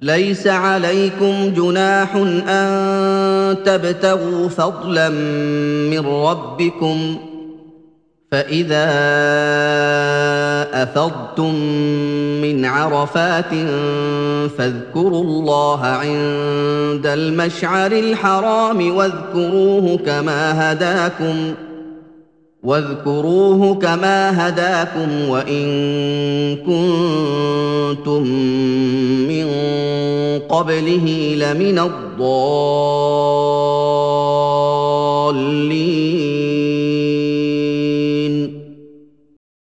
ليس عليكم جناح أن تبتغوا فضلا من ربكم فإذا أفضتم من عرفات فاذكروا الله عند المشعر الحرام واذكروه كما هداكم وإن كنتم من قبله لمن الضالين